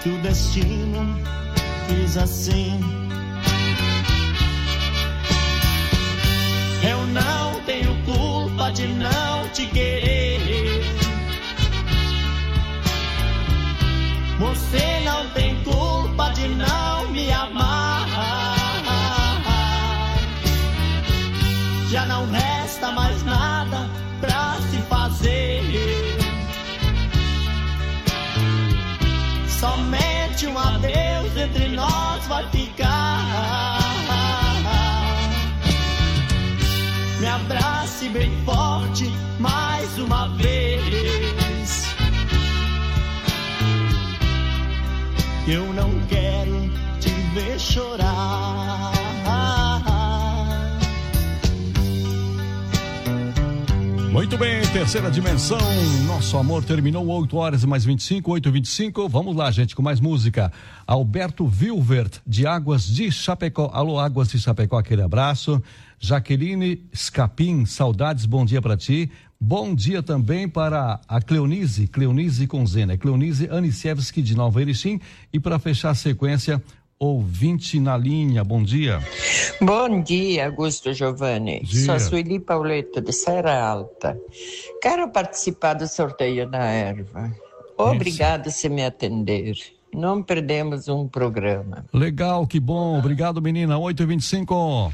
que o destino quis assim. Eu não tenho culpa de não te querer. Você não tem culpa de não me amar. Já não resta mais nada pra se fazer. Somente um adeus entre nós vai ficar. Me abrace bem forte mais uma vez. Eu não quero te ver chorar. Muito bem, terceira dimensão, nosso amor terminou 8h mais 8h25, vamos lá gente, com mais música. Alberto Vilvert, de Águas de Chapecó, alô Águas de Chapecó, aquele abraço. Jaqueline Scapim, saudades, bom dia para ti. Bom dia também para a Cleonice com Z, né? Cleonice Anisiewski de Nova Erechim, e para fechar a sequência, ouvinte na linha, bom dia. Bom dia, Augusto Giovanni. Dia. Sou a Sueli Pauleto, de Serra Alta. Quero participar do sorteio da erva. Obrigada se me atender. Não perdemos um programa. Legal, que bom. Obrigado, menina. 8h25.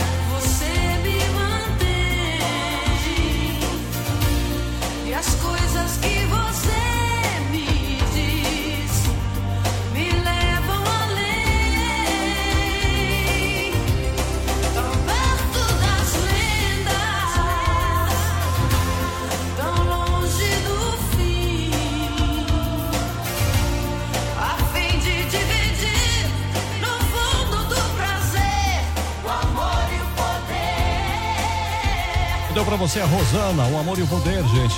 As coisas Deu pra você a Rosana, o amor e o poder, gente.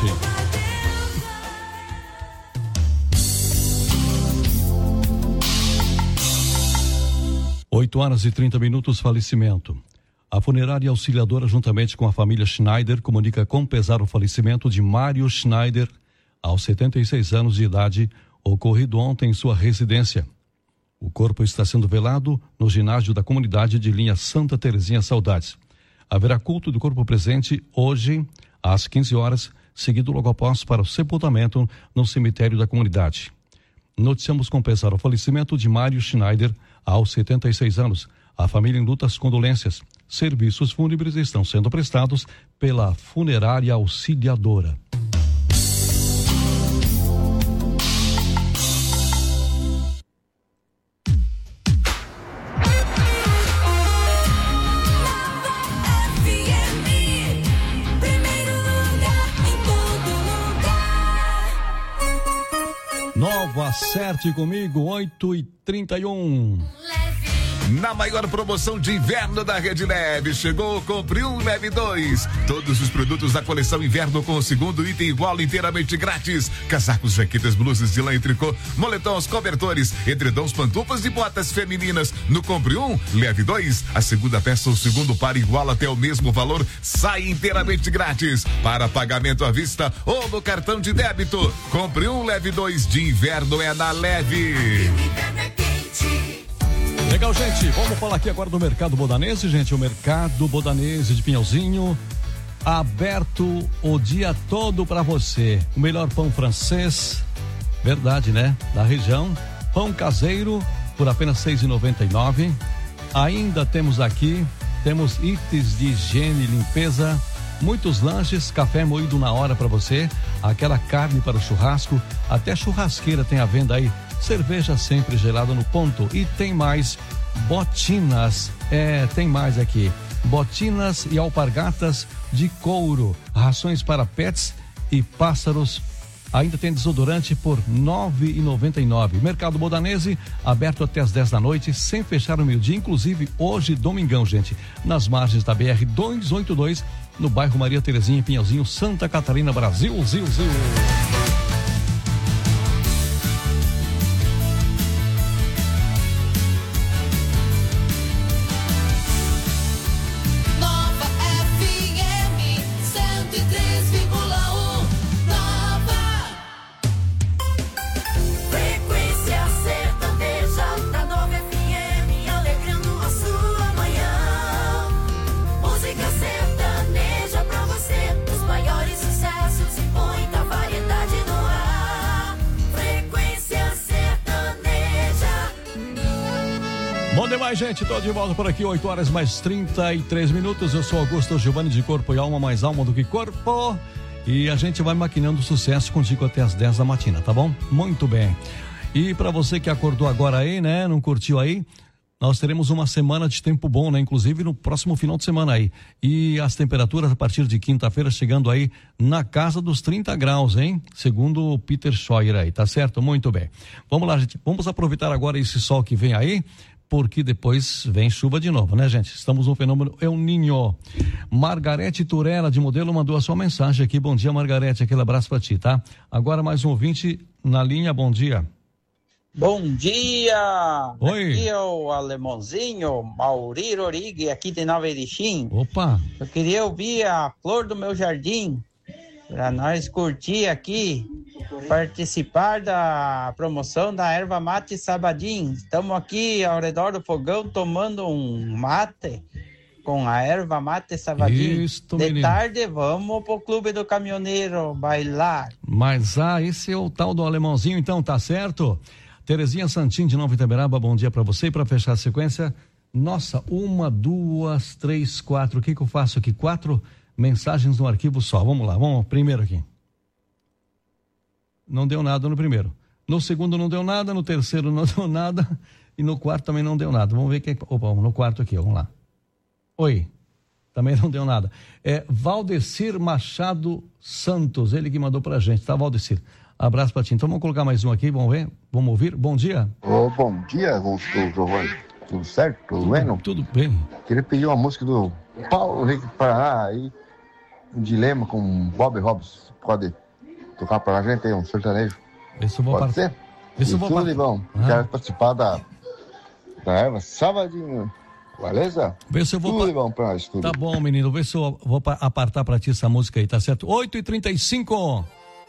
Oito horas e 30 minutos, falecimento. A funerária auxiliadora, juntamente com a família Schneider, comunica com pesar o falecimento de Mário Schneider, aos 76 anos de idade, ocorrido ontem em sua residência. O corpo está sendo velado no ginásio da comunidade de linha Santa Terezinha Saudades. Haverá culto do corpo presente hoje, às 15 horas, seguido logo após para o sepultamento no cemitério da comunidade. Noticiamos com pesar o falecimento de Mário Schneider, aos 76 anos. A família enluta as condolências. Serviços fúnebres estão sendo prestados pela funerária auxiliadora. Nova, acerte comigo, 8h31. Na maior promoção de inverno da Rede Leve, chegou, compre um, leve dois. Todos os produtos da coleção inverno com o segundo item igual inteiramente grátis. Casacos, jaquetas, blusas de lã e tricô, moletons, cobertores, edredons, pantufas e botas femininas. No compre um, leve dois. A segunda peça, o segundo par igual até o mesmo valor, sai inteiramente grátis. Para pagamento à vista ou no cartão de débito. Compre um, leve dois. De inverno é na Leve. Legal, gente, vamos falar aqui agora do Mercado Bodanese, gente. O Mercado Bodanese de Pinhalzinho, aberto o dia todo para você. O melhor pão francês, verdade, né? Da região. Pão caseiro por apenas R$6,99. Ainda temos itens de higiene e limpeza, muitos lanches, café moído na hora para você, aquela carne para o churrasco, até churrasqueira tem à venda aí. Cerveja sempre gelada no ponto. E tem mais botinas, tem mais aqui. Botinas e alpargatas de couro, rações para pets e pássaros. Ainda tem desodorante por R$9,99. Mercado Bodanese, aberto até as 10 da noite, sem fechar o meio-dia, inclusive hoje, domingão, gente, nas margens da BR-282, no bairro Maria Terezinha, Pinhalzinho, Santa Catarina, Brasil, Zil. Bom demais, gente, tô de volta por aqui, 8 horas mais 33 minutos. Eu sou Augusto Giovanni, de corpo e alma, mais alma do que corpo. E a gente vai maquinando sucesso contigo até as 10 da matina, tá bom? Muito bem. E para você que acordou agora aí, né, não curtiu aí, nós teremos uma semana de tempo bom, né? Inclusive no próximo final de semana aí. E as temperaturas a partir de quinta-feira chegando aí na casa dos 30 graus, hein? Segundo o Peter Scheuer aí, tá certo? Muito bem. Vamos lá, gente. Vamos aproveitar agora esse sol que vem aí, porque depois vem chuva de novo, né, gente? Estamos no fenômeno El Niño. Margarete Turella, de Modelo, mandou a sua mensagem aqui. Bom dia, Margarete. Aquele abraço pra ti, tá? Agora mais um ouvinte na linha. Bom dia. Bom dia! Oi. Aqui é o alemãozinho, Mauri Origue, aqui de Nova Erechim. Opa! Eu queria ouvir a Flor do Meu Jardim, para nós curtir aqui, participar da promoção da erva mate Sabadim. Estamos aqui ao redor do fogão tomando um mate com a erva mate Sabadim. Isto, de menino. tarde vamos pro Clube do Caminhoneiro bailar. Mas esse é o tal do alemãozinho, então, tá certo? Terezinha Santin, de Nova Itaberaba, bom dia pra você. E pra fechar a sequência, nossa, 1, 2, 3, 4, o que eu faço aqui? 4 mensagens no arquivo só. Vamos lá, vamos primeiro aqui. não deu nada no primeiro. No segundo não deu nada, no terceiro não deu nada e no quarto também não deu nada. Vamos ver quem... Opa, no quarto aqui, vamos lá. Oi, também não deu nada. É Valdecir Machado Santos, ele que mandou pra gente, tá, Valdecir? Abraço pra ti. Então vamos colocar mais um aqui, vamos ver? Vamos ouvir? Bom dia. Bom dia, Giovanni. Tudo certo? Tudo bem? Tudo bem. Queria pedir uma música do Paulo Henrique Paraná aí, um dilema com Bob Robson. Pode tocar pra gente aí, um sertanejo? Pode ser? Tudo bom. Quero participar da erva Sabadinho. Beleza? Vê se eu vou tudo bom pra nós, tudo. Tá bom, menino. Vê se eu vou apartar pra ti essa música aí, tá certo? 8h35.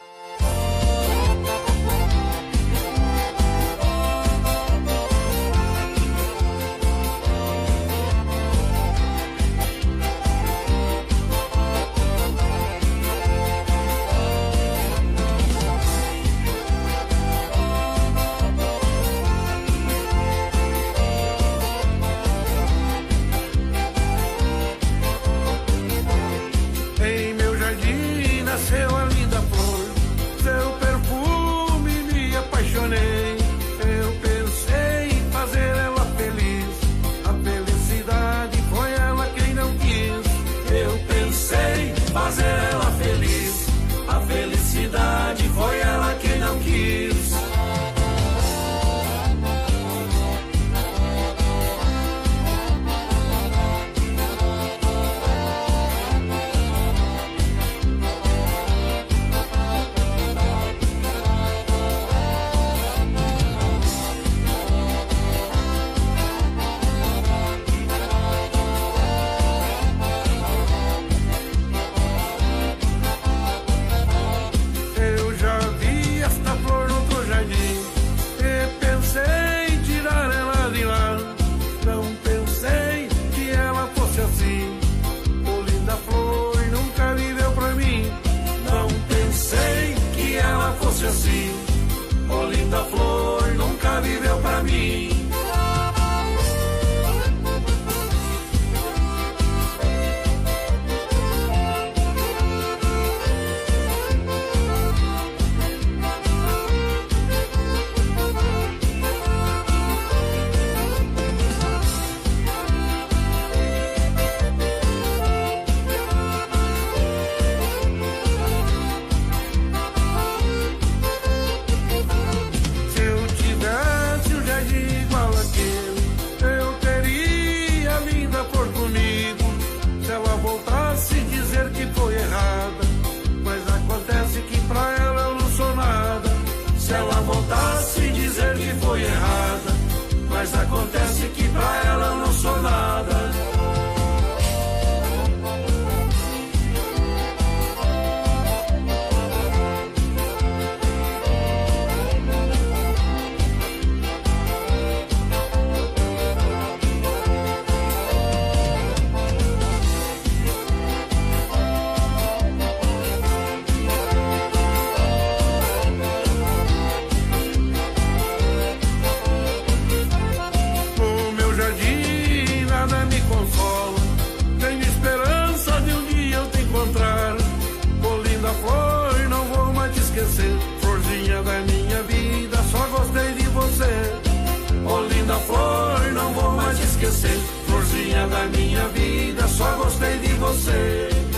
Florzinha da minha vida, só gostei de você. Oh, linda flor, não vou mais esquecer. Florzinha da minha vida, só gostei de você.